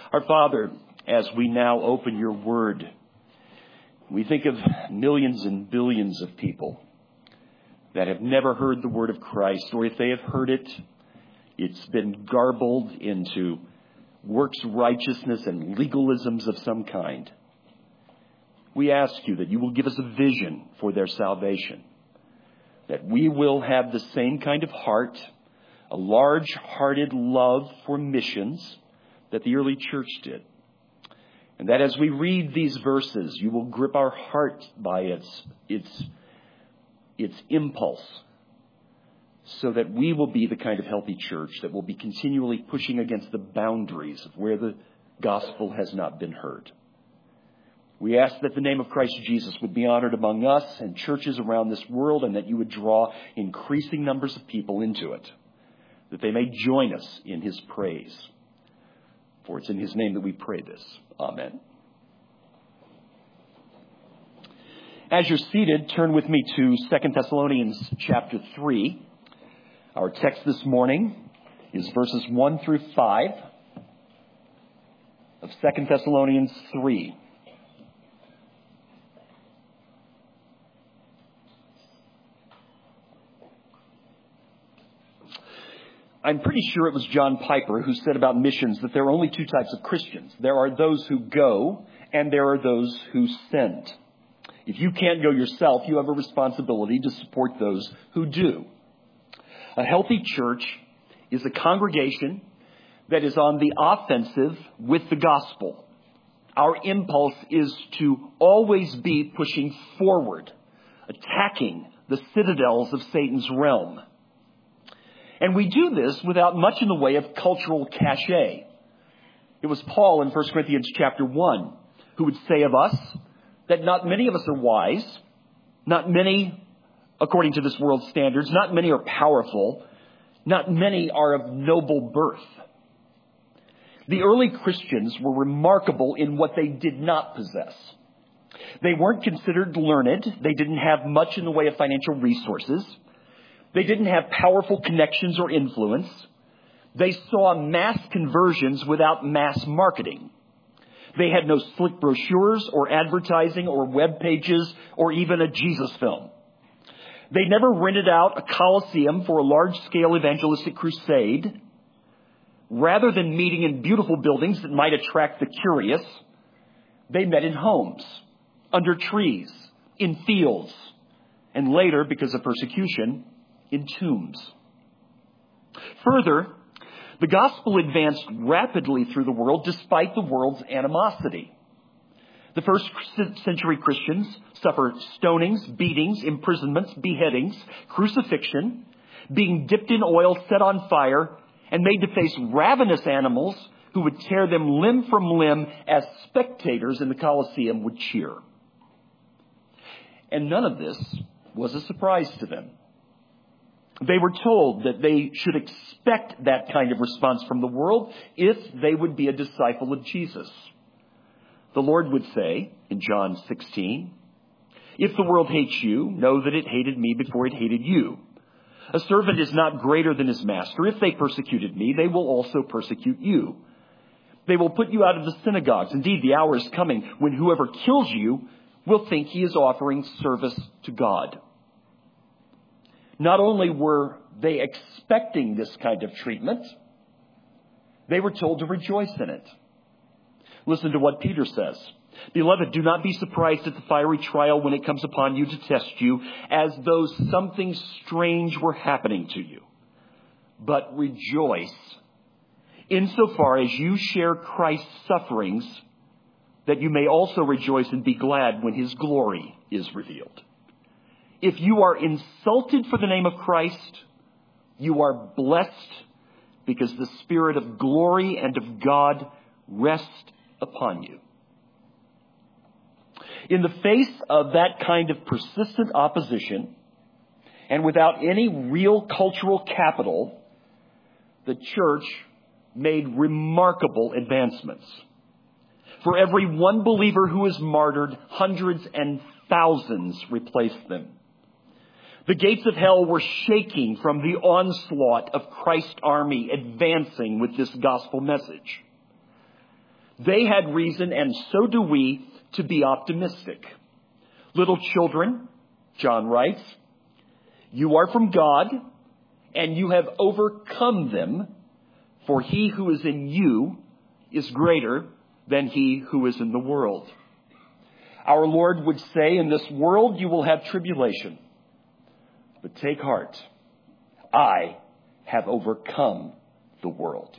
Our Father, as we now open your word, we think of millions and billions of people that have never heard the word of Christ, or if they have heard it, it's been garbled into works righteousness and legalisms of some kind. We ask you that you will give us a vision for their salvation, that we will have the same kind of heart, a large-hearted love for missions that the early church did. And that as we read these verses, you will grip our heart by its impulse, so that we will be the kind of healthy church that will be continually pushing against the boundaries of where the gospel has not been heard. We ask that the name of Christ Jesus would be honored among us and churches around this world, and that you would draw increasing numbers of people into it, that they may join us in his praise. For it's in his name that we pray this. Amen. As you're seated, turn with me to 2 Thessalonians chapter 3. Our text this morning is verses 1 through 5 of 2 Thessalonians 3. I'm pretty sure it was John Piper who said about missions that there are only two types of Christians. There are those who go, and there are those who send. If you can't go yourself, you have a responsibility to support those who do. A healthy church is a congregation that is on the offensive with the gospel. Our impulse is to always be pushing forward, attacking the citadels of Satan's realm. And we do this without much in the way of cultural cachet. It was Paul in 1 Corinthians chapter 1 who would say of us that not many of us are wise, not many, according to this world's standards, not many are powerful, not many are of noble birth. The early Christians were remarkable in what they did not possess. They weren't considered learned. They didn't have much in the way of financial resources. They didn't have powerful connections or influence. They saw mass conversions without mass marketing. They had no slick brochures or advertising or web pages or even a Jesus film. They never rented out a coliseum for a large-scale evangelistic crusade. Rather than meeting in beautiful buildings that might attract the curious, they met in homes, under trees, in fields, and later, because of persecution, in tombs. Further, the gospel advanced rapidly through the world despite the world's animosity. The first century Christians suffered stonings, beatings, imprisonments, beheadings, crucifixion, being dipped in oil, set on fire, and made to face ravenous animals who would tear them limb from limb as spectators in the Colosseum would cheer. And none of this was a surprise to them. They were told that they should expect that kind of response from the world if they would be a disciple of Jesus. The Lord would say in John 16, "If the world hates you, know that it hated me before it hated you. A servant is not greater than his master. If they persecuted me, they will also persecute you. They will put you out of the synagogues. Indeed, the hour is coming when whoever kills you will think he is offering service to God." Not only were they expecting this kind of treatment, they were told to rejoice in it. Listen to what Peter says. "Beloved, do not be surprised at the fiery trial when it comes upon you to test you, as though something strange were happening to you. But rejoice, insofar as you share Christ's sufferings, that you may also rejoice and be glad when his glory is revealed. If you are insulted for the name of Christ, you are blessed because the Spirit of glory and of God rests upon you." In the face of that kind of persistent opposition, and without any real cultural capital, the church made remarkable advancements. For every one believer who is martyred, hundreds and thousands replaced them. The gates of hell were shaking from the onslaught of Christ's army advancing with this gospel message. They had reason, and so do we, to be optimistic. Little children, John writes, you are from God, and you have overcome them, for he who is in you is greater than he who is in the world. Our Lord would say, in this world you will have tribulation, but take heart. I have overcome the world.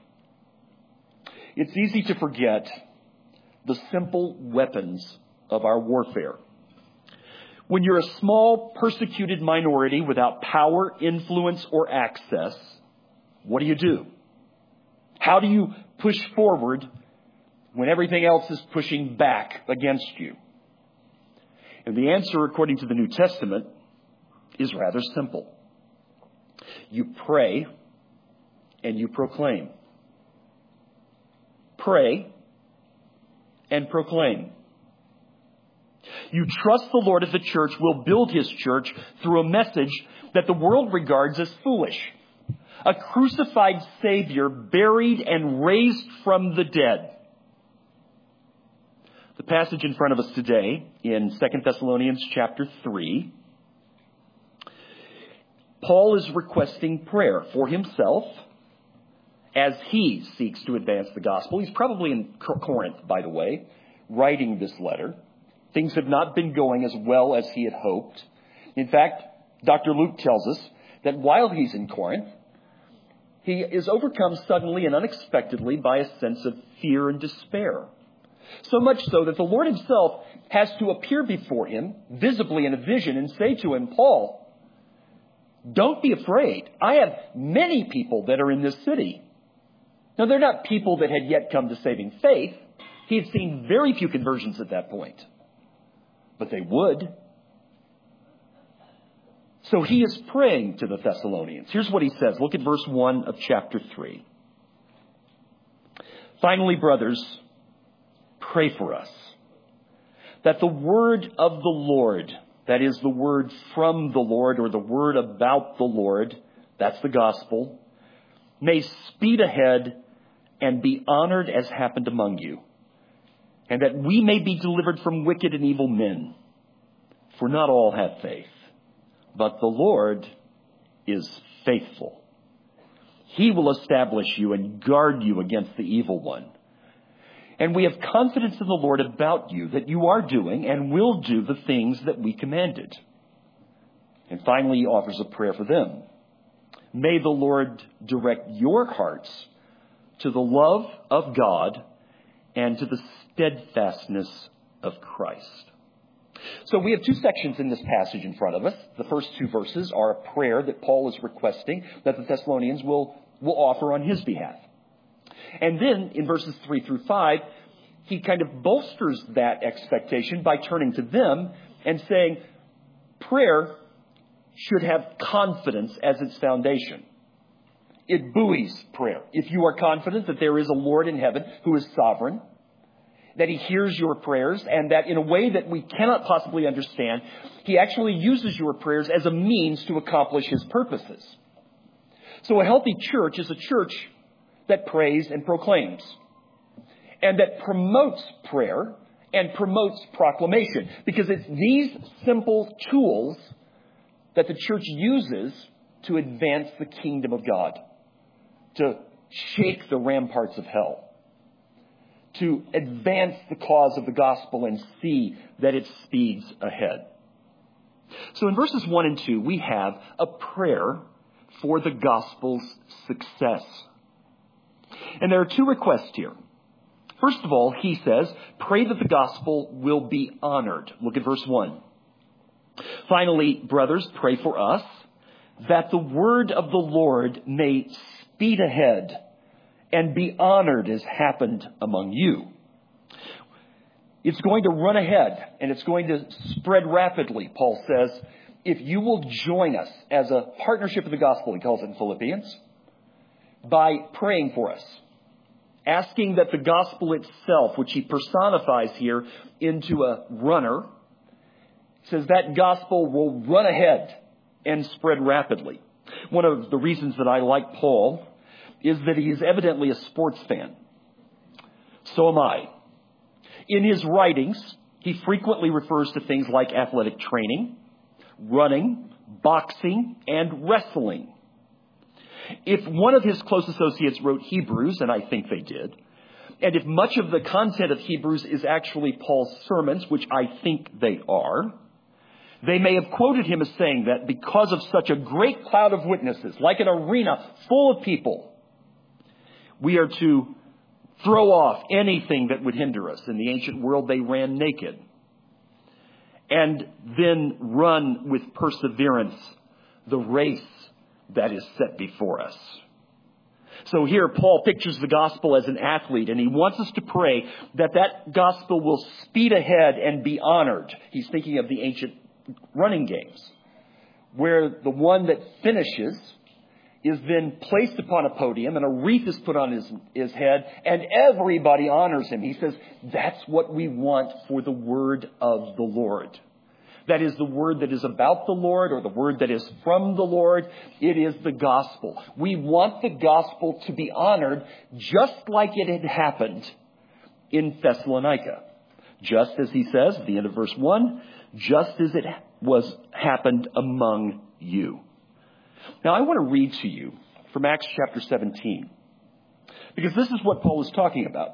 It's easy to forget the simple weapons of our warfare. When you're a small, persecuted minority without power, influence, or access, what do? How do you push forward when everything else is pushing back against you? And the answer, according to the New Testament, is rather simple. You pray and you proclaim. Pray and proclaim. You trust the Lord of the church will build his church through a message that the world regards as foolish. A crucified Savior buried and raised from the dead. The passage in front of us today in 2 Thessalonians chapter 3, Paul is requesting prayer for himself as he seeks to advance the gospel. He's probably in Corinth, by the way, writing this letter. Things have not been going as well as he had hoped. In fact, Dr. Luke tells us that while he's in Corinth, he is overcome suddenly and unexpectedly by a sense of fear and despair. So much so that the Lord himself has to appear before him visibly in a vision and say to him, Paul, don't be afraid. I have many people that are in this city. Now, they're not people that had yet come to saving faith. He had seen very few conversions at that point. But they would. So he is praying to the Thessalonians. Here's what he says. Look at verse 1 of chapter 3. Finally, brothers, pray for us, that the word of the Lord, that is the word from the Lord or the word about the Lord, that's the gospel, may speed ahead and be honored as happened among you, and that we may be delivered from wicked and evil men. For not all have faith, but the Lord is faithful. He will establish you and guard you against the evil one. And we have confidence in the Lord about you, that you are doing and will do the things that we commanded. And finally, he offers a prayer for them. May the Lord direct your hearts to the love of God and to the steadfastness of Christ. So we have two sections in this passage in front of us. The first two verses are a prayer that Paul is requesting that the Thessalonians will offer on his behalf. And then in verses 3 through 5, he kind of bolsters that expectation by turning to them and saying, prayer should have confidence as its foundation. It buoys prayer. If you are confident that there is a Lord in heaven who is sovereign, that he hears your prayers, and that in a way that we cannot possibly understand, he actually uses your prayers as a means to accomplish his purposes. So a healthy church is a church that prays and proclaims, and that promotes prayer and promotes proclamation, because it's these simple tools that the church uses to advance the kingdom of God, to shake the ramparts of hell, to advance the cause of the gospel and see that it speeds ahead. So in verses 1 and 2, we have a prayer for the gospel's success. And there are two requests here. First of all, he says, pray that the gospel will be honored. Look at verse 1. Finally, brothers, pray for us that the word of the Lord may speed ahead and be honored as happened among you. It's going to run ahead and it's going to spread rapidly, Paul says, if you will join us as a partnership of the gospel, he calls it in Philippians, by praying for us, asking that the gospel itself, which he personifies here into a runner, says that gospel will run ahead and spread rapidly. One of the reasons that I like Paul is that he is evidently a sports fan. So am I. In his writings, he frequently refers to things like athletic training, running, boxing, and wrestling. If one of his close associates wrote Hebrews, and I think they did, and if much of the content of Hebrews is actually Paul's sermons, which I think they are, they may have quoted him as saying that because of such a great cloud of witnesses, like an arena full of people, we are to throw off anything that would hinder us. In the ancient world, they ran naked. And then run with perseverance the race that is set before us. So here, Paul pictures the gospel as an athlete, and he wants us to pray that that gospel will speed ahead and be honored. He's thinking of the ancient running games, where the one that finishes is then placed upon a podium and a wreath is put on his head and everybody honors him. He says, that's what we want for the word of the Lord. That is the word that is about the Lord, or the word that is from the Lord. It is the gospel. We want the gospel to be honored just like it had happened in Thessalonica. Just as he says at the end of verse 1, just as it was happened among you. Now I want to read to you from Acts chapter 17, because this is what Paul is talking about.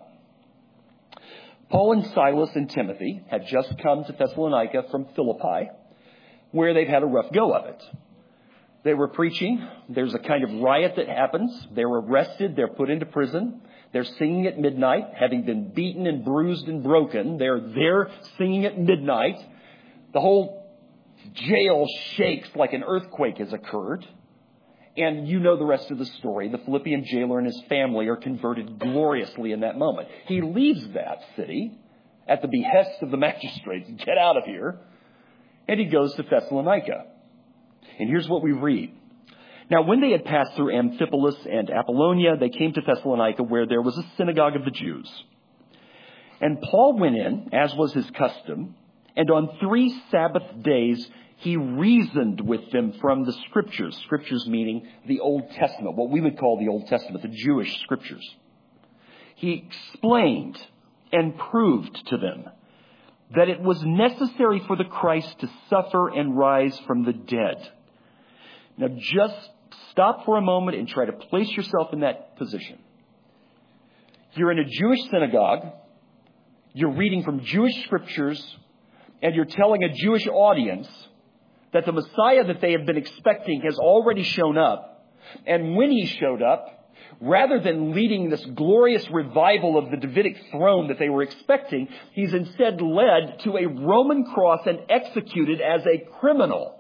Paul and Silas and Timothy had just come to Thessalonica from Philippi, where they've had a rough go of it. They were preaching. There's a kind of riot that happens. They're arrested. They're put into prison. They're singing at midnight, having been beaten and bruised and broken. They're there singing at midnight. The whole jail shakes like an earthquake has occurred. And you know the rest of the story. The Philippian jailer and his family are converted gloriously in that moment. He leaves that city at the behest of the magistrates. Get out of here. And he goes to Thessalonica. And here's what we read. Now, when they had passed through Amphipolis and Apollonia, they came to Thessalonica, where there was a synagogue of the Jews. And Paul went in, as was his custom, and on 3 Sabbath days he reasoned with them from the Scriptures. Scriptures meaning the Old Testament, what we would call the Old Testament, the Jewish Scriptures. He explained and proved to them that it was necessary for the Christ to suffer and rise from the dead. Now just stop for a moment and try to place yourself in that position. You're in a Jewish synagogue. You're reading from Jewish Scriptures, and you're telling a Jewish audience that the Messiah that they have been expecting has already shown up. And when he showed up, rather than leading this glorious revival of the Davidic throne that they were expecting, he's instead led to a Roman cross and executed as a criminal.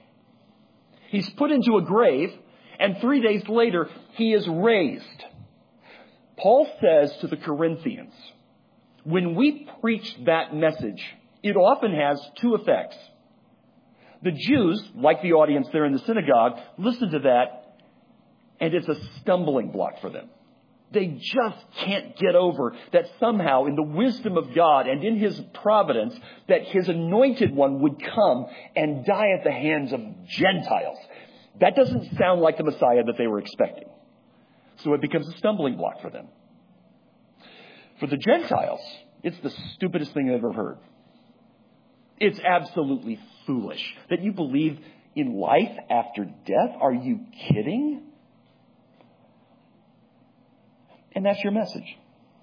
He's put into a grave, and 3 days later, he is raised. Paul says to the Corinthians, when we preach that message, it often has 2 effects. The Jews, like the audience there in the synagogue, listen to that, and it's a stumbling block for them. They just can't get over that somehow in the wisdom of God and in his providence that his anointed one would come and die at the hands of Gentiles. That doesn't sound like the Messiah that they were expecting. So it becomes a stumbling block for them. For the Gentiles, it's the stupidest thing I've ever heard. It's absolutely foolish that you believe in life after death. Are you kidding? And that's your message.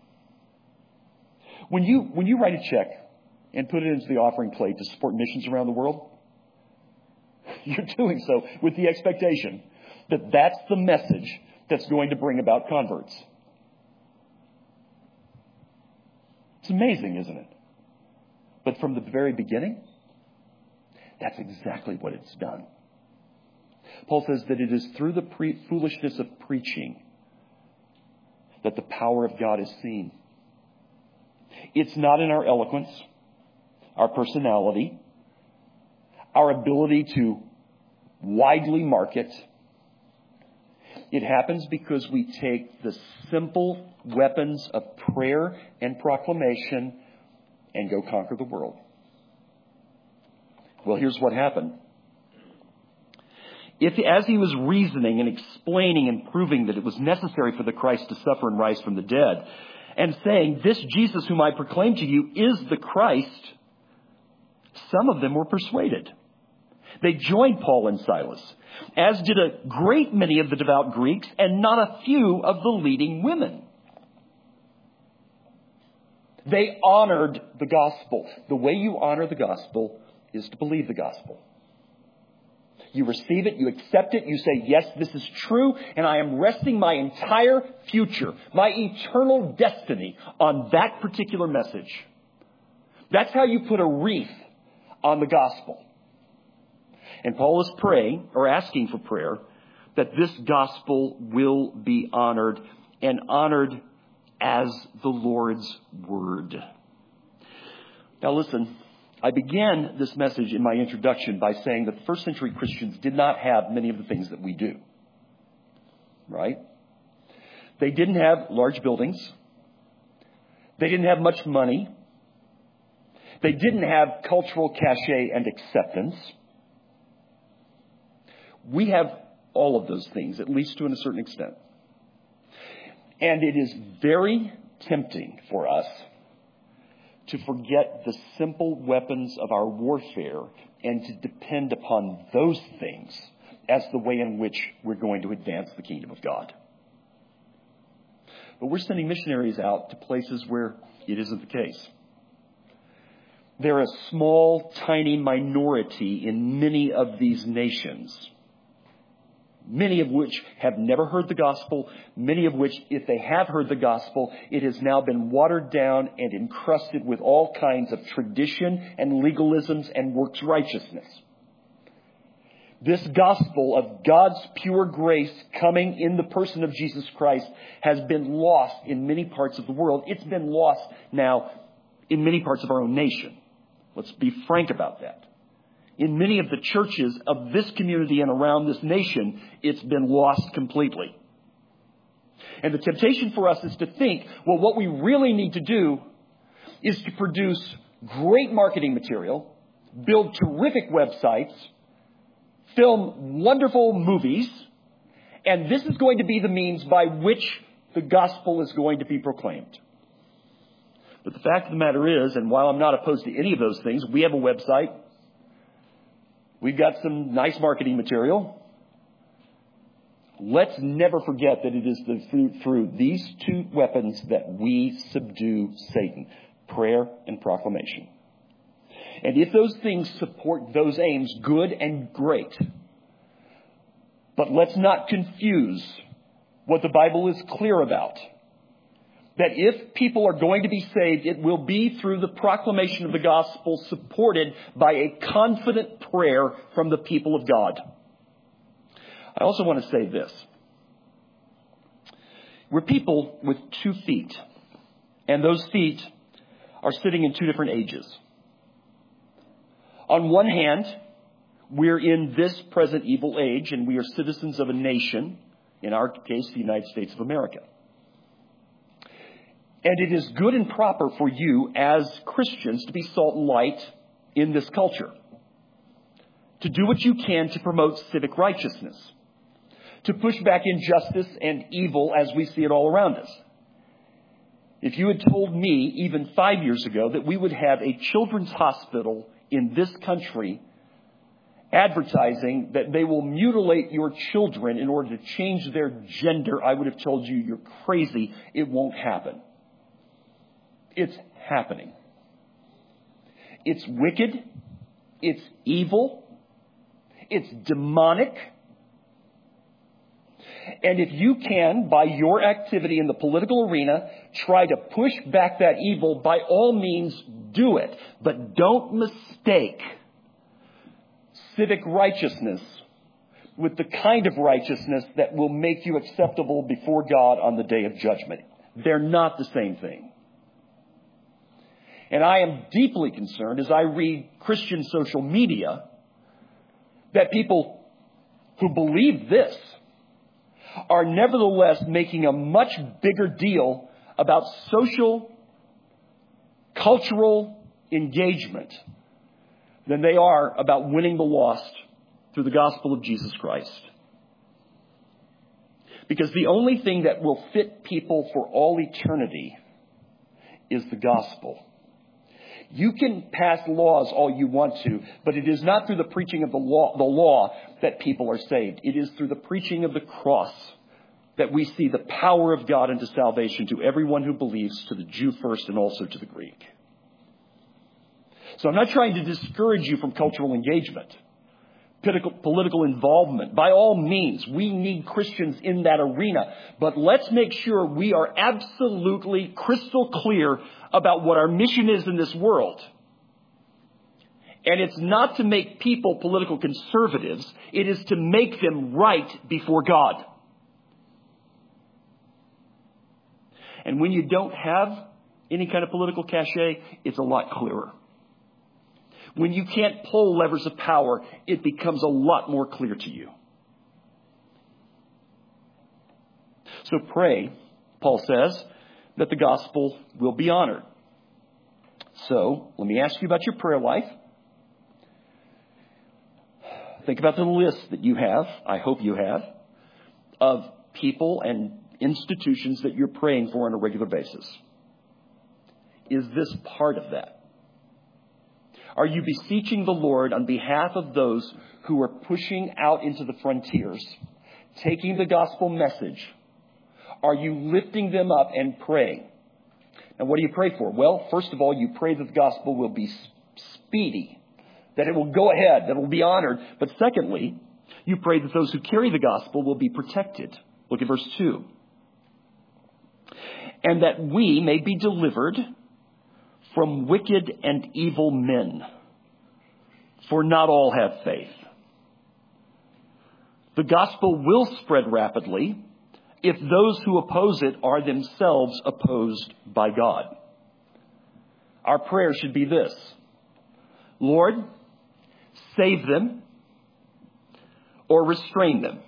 When you write a check and put it into the offering plate to support missions around the world, you're doing so with the expectation that that's the message that's going to bring about converts. It's amazing, isn't it? But from the very beginning, that's exactly what it's done. Paul says that it is through the foolishness of preaching that the power of God is seen. It's not in our eloquence, our personality, our ability to widely market. It happens because we take the simple weapons of prayer and proclamation and go conquer the world. Well, here's what happened. As he was reasoning and explaining and proving that it was necessary for the Christ to suffer and rise from the dead, and saying, "This Jesus whom I proclaim to you is the Christ," some of them were persuaded. They joined Paul and Silas, as did a great many of the devout Greeks and not a few of the leading women. They honored the gospel. The way you honor the gospel is to believe the gospel. You receive it, you accept it, you say, "Yes, this is true, and I am resting my entire future, my eternal destiny on that particular message." That's how you put a wreath on the gospel. And Paul is praying, or asking for prayer, that this gospel will be honored, and honored as the Lord's word. Now listen, I began this message in my introduction by saying that the first century Christians did not have many of the things that we do. Right? They didn't have large buildings. They didn't have much money. They didn't have cultural cachet and acceptance. We have all of those things, at least to a certain extent. And it is very tempting for us to forget the simple weapons of our warfare and to depend upon those things as the way in which we're going to advance the kingdom of God. But we're sending missionaries out to places where it isn't the case. They're a small, tiny minority in many of these nations, many of which have never heard the gospel, many of which, if they have heard the gospel, it has now been watered down and encrusted with all kinds of tradition and legalisms and works righteousness. This gospel of God's pure grace coming in the person of Jesus Christ has been lost in many parts of the world. It's been lost now in many parts of our own nation. Let's be frank about that. In many of the churches of this community and around this nation, it's been lost completely. And the temptation for us is to think, well, what we really need to do is to produce great marketing material, build terrific websites, film wonderful movies, and this is going to be the means by which the gospel is going to be proclaimed. But the fact of the matter is, and while I'm not opposed to any of those things, we have a website. We've got some nice marketing material. Let's never forget that it is through these two weapons that we subdue Satan: prayer and proclamation. And if those things support those aims, good and great. But let's not confuse what the Bible is clear about. That if people are going to be saved, it will be through the proclamation of the gospel supported by a confident prayer from the people of God. I also want to say this. We're people with 2 feet, and those feet are sitting in 2 different ages. On one hand, we're in this present evil age, and we are citizens of a nation, in our case, the United States of America. And it is good and proper for you as Christians to be salt and light in this culture. To do what you can to promote civic righteousness. To push back injustice and evil as we see it all around us. If you had told me even 5 years ago that we would have a children's hospital in this country advertising that they will mutilate your children in order to change their gender, I would have told you, you're crazy. It won't happen. It's happening. It's wicked. It's evil. It's demonic. And if you can, by your activity in the political arena, try to push back that evil, by all means do it. But don't mistake civic righteousness with the kind of righteousness that will make you acceptable before God on the day of judgment. They're not the same thing. And I am deeply concerned as I read Christian social media that people who believe this are nevertheless making a much bigger deal about social, cultural engagement than they are about winning the lost through the gospel of Jesus Christ. Because the only thing that will fit people for all eternity is the gospel. You can pass laws all you want to, but it is not through the preaching of the law that people are saved. It is through the preaching of the cross that we see the power of God unto salvation to everyone who believes, to the Jew first and also to the Greek. So I'm not trying to discourage you from cultural engagement, political involvement. By all means, we need Christians in that arena. But let's make sure we are absolutely crystal clear about what our mission is in this world. And it's not to make people political conservatives. It is to make them right before God. And when you don't have any kind of political cachet, it's a lot clearer. When you can't pull levers of power, it becomes a lot more clear to you. So pray, Paul says, that the gospel will be honored. So let me ask you about your prayer life. Think about the list that you have, I hope you have, of people and institutions that you're praying for on a regular basis. Is this part of that? Are you beseeching the Lord on behalf of those who are pushing out into the frontiers, taking the gospel message? Are you lifting them up and praying? And what do you pray for? Well, first of all, you pray that the gospel will be speedy, that it will go ahead, that it will be honored. But secondly, you pray that those who carry the gospel will be protected. Look at verse 2. And that we may be delivered from wicked and evil men, for not all have faith. The gospel will spread rapidly if those who oppose it are themselves opposed by God. Our prayer should be this: Lord, save them or restrain them.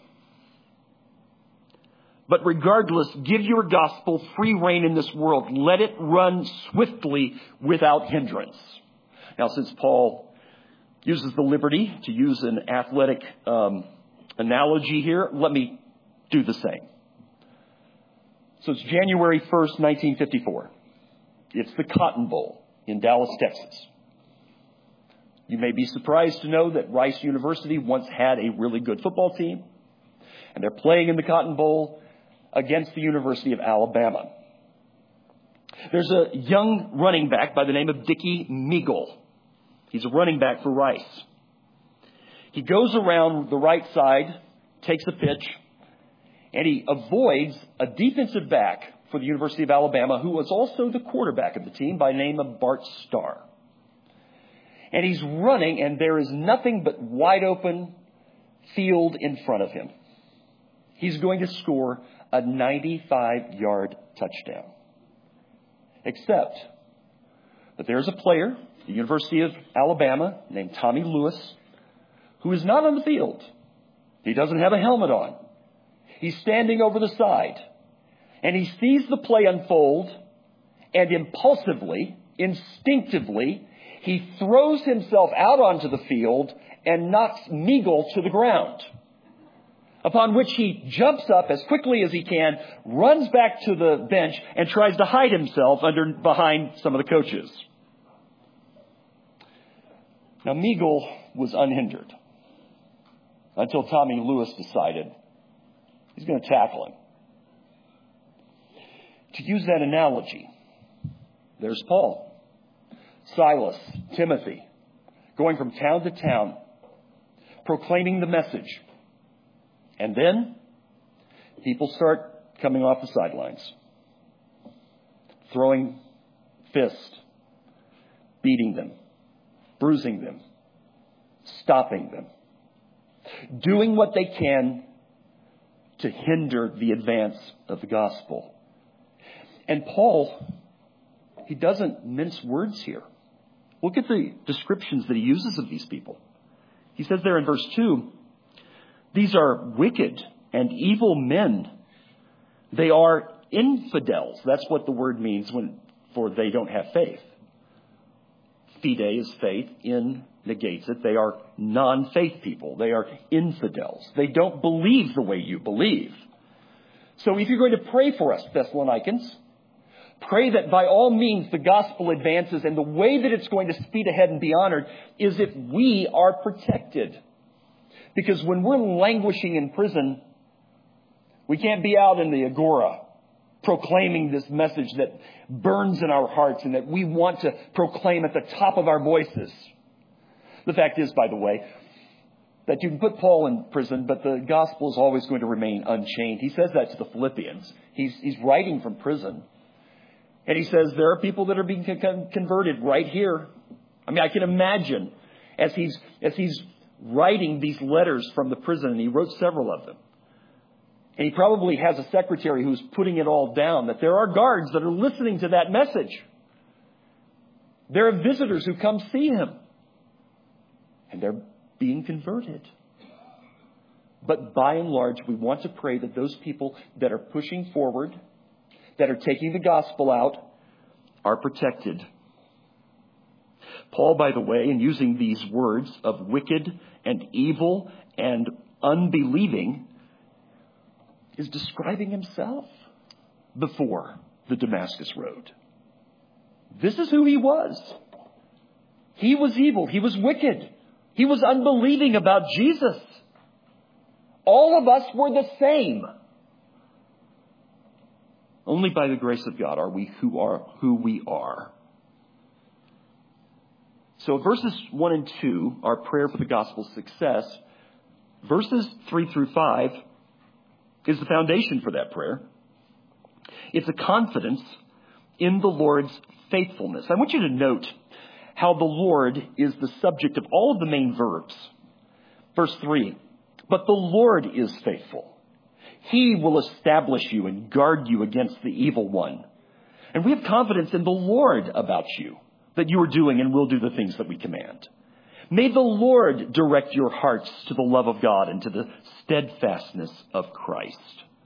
But regardless, give your gospel free rein in this world. Let it run swiftly without hindrance. Now, since Paul uses the liberty to use an athletic analogy here, let me do the same. So it's January 1st, 1954. It's the Cotton Bowl in Dallas, Texas. You may be surprised to know that Rice University once had a really good football team, and they're playing in the Cotton Bowl against the University of Alabama. There's a young running back by the name of Dickie Meagle. He's a running back for Rice. He goes around the right side, takes a pitch, and he avoids a defensive back for the University of Alabama, who was also the quarterback of the team by the name of Bart Starr. And he's running, and there is nothing but wide open field in front of him. He's going to score a 95-yard touchdown. Except that there's a player, the University of Alabama, named Tommy Lewis, who is not on the field. He doesn't have a helmet on. He's standing over the side. And he sees the play unfold, and impulsively, instinctively, he throws himself out onto the field and knocks Meagle to the ground. Upon which he jumps up as quickly as he can, runs back to the bench, and tries to hide himself behind some of the coaches. Now, Meagle was unhindered until Tommy Lewis decided he's going to tackle him. To use that analogy, there's Paul, Silas, Timothy, going from town to town, proclaiming the message. And then people start coming off the sidelines, throwing fists, beating them, bruising them, stopping them, doing what they can to hinder the advance of the gospel. And Paul, he doesn't mince words here. Look at the descriptions that he uses of these people. He says there in verse 2, these are wicked and evil men. They are infidels. That's what the word means for they don't have faith. Fide is faith. In negates it. They are non-faith people. They are infidels. They don't believe the way you believe. So if you're going to pray for us, Thessalonians, Pray that by all means the gospel advances, and the way that it's going to speed ahead and be honored is if we are protected. Because when we're languishing in prison, we can't be out in the agora proclaiming this message that burns in our hearts and that we want to proclaim at the top of our voices. The fact is, by the way, that you can put Paul in prison, but the gospel is always going to remain unchained. He says that to the Philippians. He's writing from prison. And he says there are people that are being converted right here. I mean, I can imagine as he's writing these letters from the prison, and he wrote several of them. And he probably has a secretary who's putting it all down, that there are guards that are listening to that message. There are visitors who come see him. And they're being converted. But by and large, we want to pray that those people that are pushing forward, that are taking the gospel out, are protected. Paul, by the way, in using these words of wicked and evil and unbelieving, is describing himself before the Damascus Road. This is who he was. He was evil. He was wicked. He was unbelieving about Jesus. All of us were the same. Only by the grace of God are we who we are. So verses 1 and 2 are prayer for the gospel's success. Verses 3 through 5 is the foundation for that prayer. It's a confidence in the Lord's faithfulness. I want you to note how the Lord is the subject of all of the main verbs. Verse 3, but the Lord is faithful. He will establish you and guard you against the evil one. And we have confidence in the Lord about you, that you are doing and will do the things that we command. May the Lord direct your hearts to the love of God and to the steadfastness of Christ.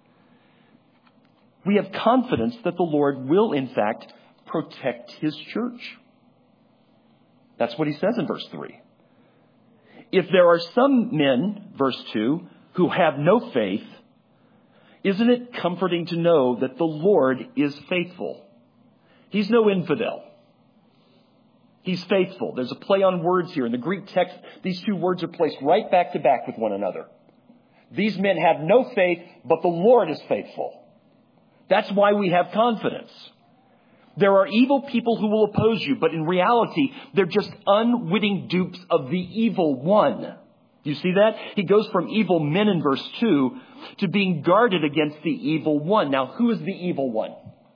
We have confidence that the Lord will, in fact, protect his church. That's what he says in verse 3. If there are some men, verse 2, who have no faith, isn't it comforting to know that the Lord is faithful? He's no infidel. He's faithful. There's a play on words here. In the Greek text, these two words are placed right back to back with one another. These men have no faith, but the Lord is faithful. That's why we have confidence. There are evil people who will oppose you, but in reality, they're just unwitting dupes of the evil one. You see that? He goes from evil men in verse 2 to being guarded against the evil one. Now, who is the evil one?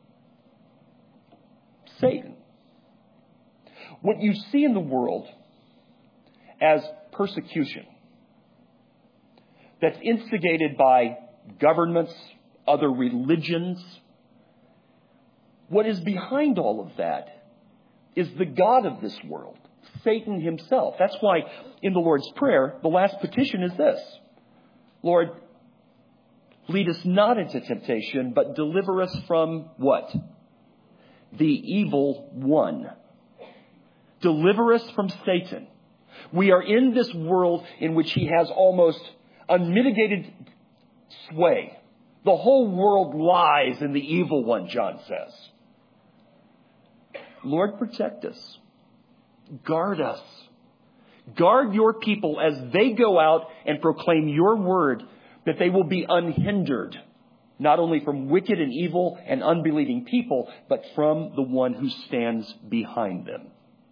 Satan. What you see in the world as persecution that's instigated by governments, other religions, what is behind all of that is the God of this world, Satan himself. That's why in the Lord's Prayer, the last petition is this: Lord, lead us not into temptation, but deliver us from what? The evil one. Deliver us from Satan. We are in this world in which he has almost unmitigated sway. The whole world lies in the evil one, John says. Lord, protect us. Guard us. Guard your people as they go out and proclaim your word, that they will be unhindered, not only from wicked and evil and unbelieving people, but from the one who stands behind them.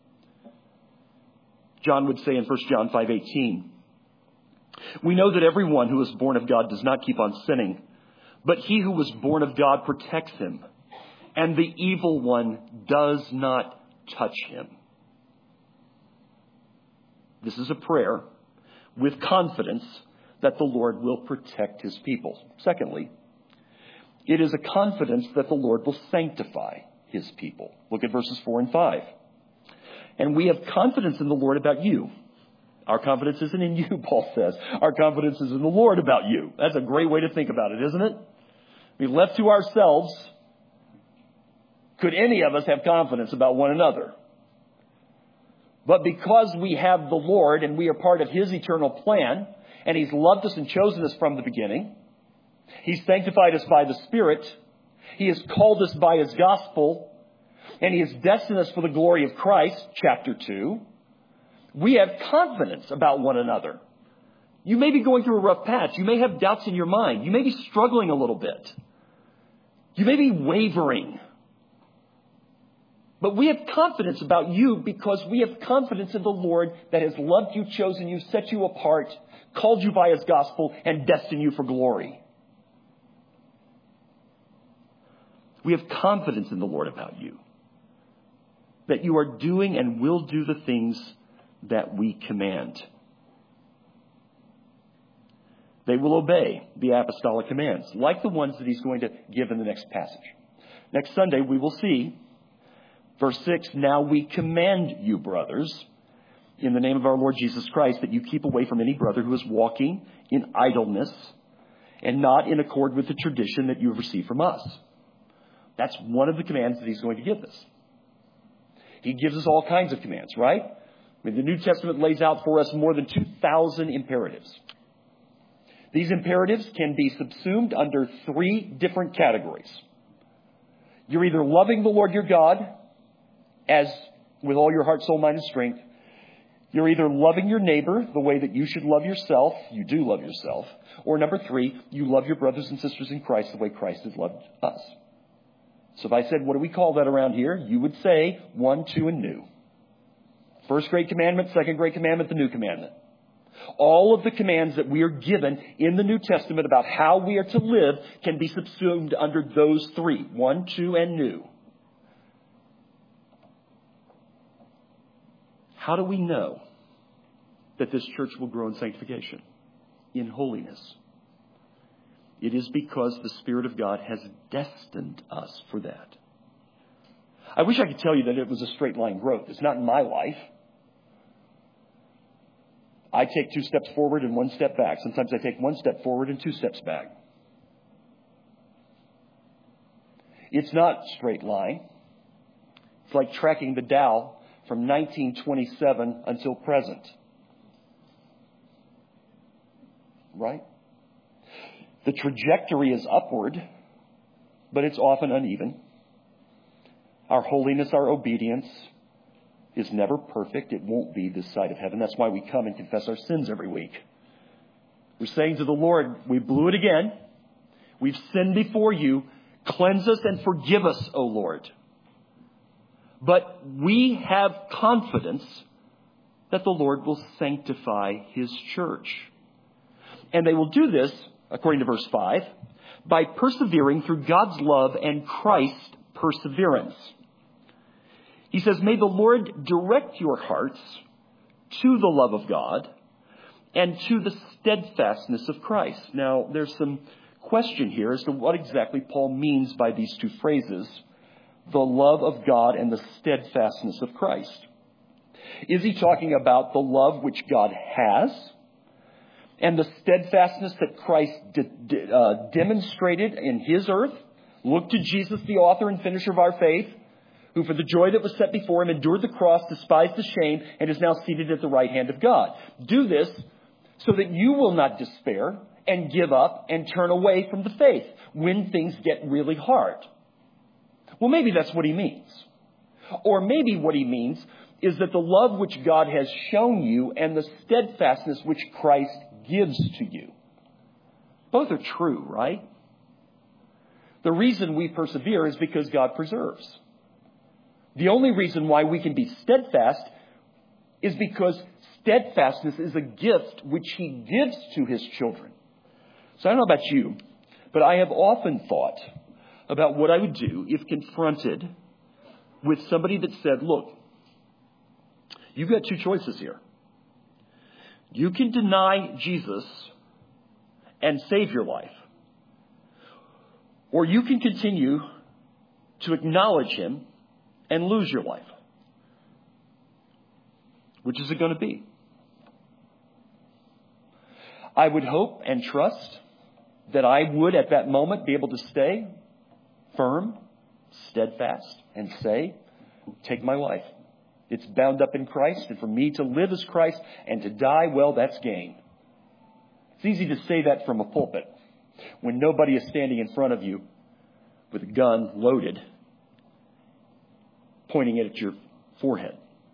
John would say in 1 John 5:18, we know that everyone who is born of God does not keep on sinning, but he who was born of God protects him, and the evil one does not touch him. This is a prayer with confidence that the Lord will protect his people. Secondly, it is a confidence that the Lord will sanctify his people. Look at verses 4 and 5. And we have confidence in the Lord about you. Our confidence isn't in you, Paul says. Our confidence is in the Lord about you. That's a great way to think about it, isn't it? I mean, left to ourselves, could any of us have confidence about one another? But because we have the Lord and we are part of his eternal plan, and he's loved us and chosen us from the beginning, he's sanctified us by the Spirit, He has called us by His gospel, and He has destined us for the glory of Christ, chapter 2. We have confidence about one another. You may be going through a rough patch. You may have doubts in your mind. You may be struggling a little bit. You may be wavering. But we have confidence about you because we have confidence in the Lord that has loved you, chosen you, set you apart, called you by His gospel, and destined you for glory. We have confidence in the Lord about you, that you are doing and will do the things that we command. They will obey the apostolic commands, like the ones that He's going to give in the next passage. Next Sunday, we will see verse 6, now we command you, brothers, in the name of our Lord Jesus Christ, that you keep away from any brother who is walking in idleness and not in accord with the tradition that you have received from us. That's one of the commands that He's going to give us. He gives us all kinds of commands, right? I mean, the New Testament lays out for us more than 2,000 imperatives. These imperatives can be subsumed under 3 different categories. You're either loving the Lord your God as with all your heart, soul, mind, and strength. You're either loving your neighbor the way that you should love yourself. You do love yourself. Or number 3, you love your brothers and sisters in Christ the way Christ has loved us. So if I said, what do we call that around here? You would say 1, 2, and new. First great commandment, second great commandment, the new commandment. All of the commands that we are given in the New Testament about how we are to live can be subsumed under those 3, 1, 2, and new. How do we know that this church will grow in sanctification, in holiness? It is because the Spirit of God has destined us for that. I wish I could tell you that it was a straight line growth. It's not in my life. I take 2 steps forward and 1 step back. Sometimes I take 1 step forward and 2 steps back. It's not straight line. It's like tracking the Dow from 1927 until present. Right? The trajectory is upward, but it's often uneven. Our holiness, our obedience is never perfect. It won't be this side of heaven. That's why we come and confess our sins every week. We're saying to the Lord, we blew it again. We've sinned before you. Cleanse us and forgive us, O Lord. But we have confidence that the Lord will sanctify His church. And they will do this, according to verse 5, by persevering through God's love and Christ's perseverance. He says, may the Lord direct your hearts to the love of God and to the steadfastness of Christ. Now, there's some question here as to what exactly Paul means by these 2 phrases, the love of God and the steadfastness of Christ. Is he talking about the love which God has and the steadfastness that Christ demonstrated in His earth? Look to Jesus, the author and finisher of our faith, who for the joy that was set before Him endured the cross, despised the shame, and is now seated at the right hand of God. Do this so that you will not despair and give up and turn away from the faith when things get really hard. Well, maybe that's what he means. Or maybe what he means is that the love which God has shown you and the steadfastness which Christ gives to you. Both are true, right? The reason we persevere is because God preserves. The only reason why we can be steadfast is because steadfastness is a gift which He gives to His children. So I don't know about you, but I have often thought about what I would do if confronted with somebody that said, look, you've got 2 choices here. You can deny Jesus and save your life, or you can continue to acknowledge Him and lose your life. Which is it going to be? I would hope and trust that I would at that moment be able to stay firm, steadfast, and say, take my life. It's bound up in Christ, and for me to live as Christ and to die, well, that's gain. It's easy to say that from a pulpit when nobody is standing in front of you with a gun loaded, pointing it at your forehead.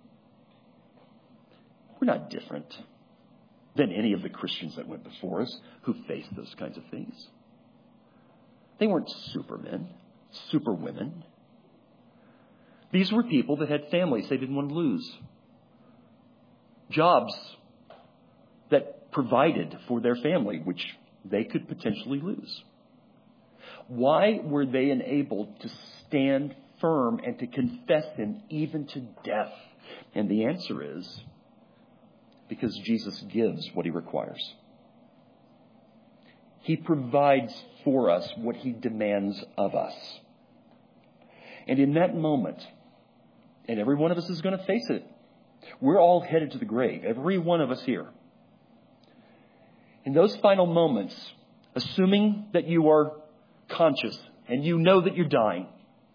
We're not different than any of the Christians that went before us who faced those kinds of things. They weren't supermen, superwomen. These were people that had families they didn't want to lose. Jobs that provided for their family, which they could potentially lose. Why were they enabled to stand firm and to confess Him even to death? And the answer is because Jesus gives what He requires. He provides for us what He demands of us. And in that moment, and every one of us is going to face it, we're all headed to the grave, every one of us here. In those final moments, assuming that you are conscious and you know that you're dying,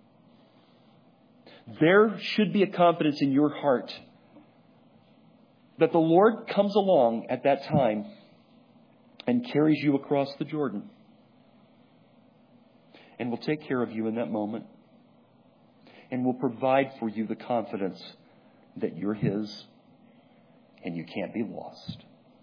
there should be a confidence in your heart that the Lord comes along at that time and carries you across the Jordan and will take care of you in that moment and will provide for you the confidence that you're His and you can't be lost.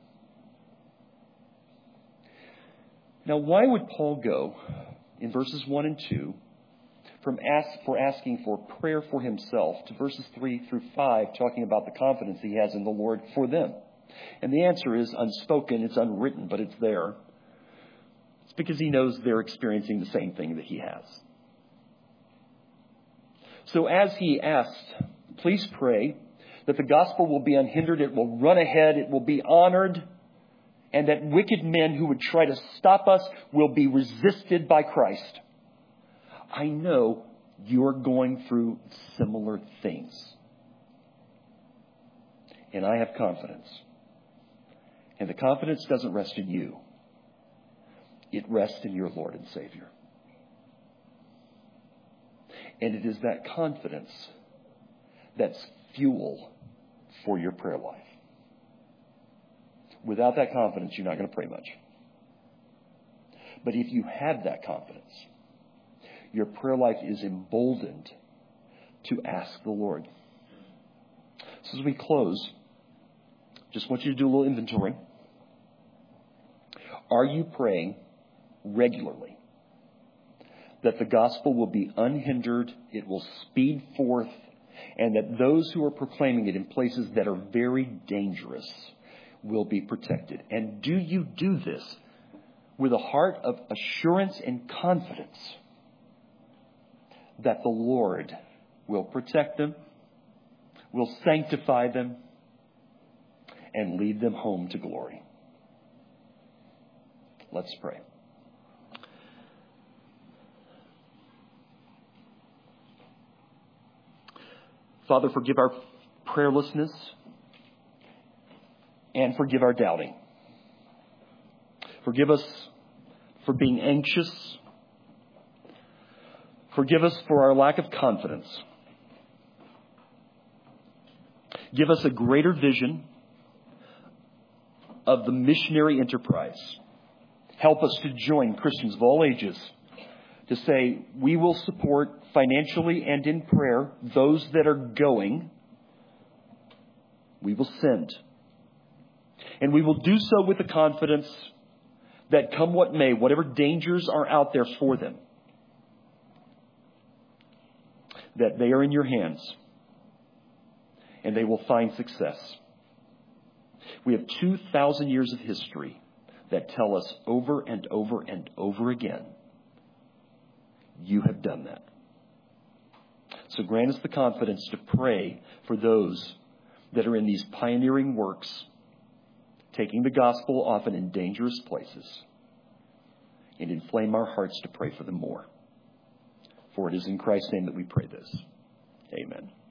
Now, why would Paul go in verses 1 and 2 from asking for prayer for himself to verses 3 through 5 talking about the confidence he has in the Lord for them? And the answer is unspoken, it's unwritten, but it's there. It's because he knows they're experiencing the same thing that he has. So as he asked, please pray that the gospel will be unhindered, it will run ahead, it will be honored, and that wicked men who would try to stop us will be resisted by Christ. I know you're going through similar things. And I have confidence. And the confidence doesn't rest in you. It rests in your Lord and Savior. And it is that confidence that's fuel for your prayer life. Without that confidence, you're not going to pray much. But if you have that confidence, your prayer life is emboldened to ask the Lord. So as we close, just want you to do a little inventory. Are you praying regularly that the gospel will be unhindered, it will speed forth, and that those who are proclaiming it in places that are very dangerous will be protected? And do you do this with a heart of assurance and confidence that the Lord will protect them, will sanctify them, and lead them home to glory? Let's pray. Father, forgive our prayerlessness and forgive our doubting. Forgive us for being anxious. Forgive us for our lack of confidence. Give us a greater vision of the missionary enterprise. Help us to join Christians of all ages to say we will support financially and in prayer those that are going. We will send. And we will do so with the confidence that come what may, whatever dangers are out there for them, that they are in your hands and they will find success. We have 2,000 years of history that tell us over and over and over again, you have done that. So grant us the confidence to pray for those that are in these pioneering works, taking the gospel often in dangerous places, and inflame our hearts to pray for them more. For it is in Christ's name that we pray this. Amen.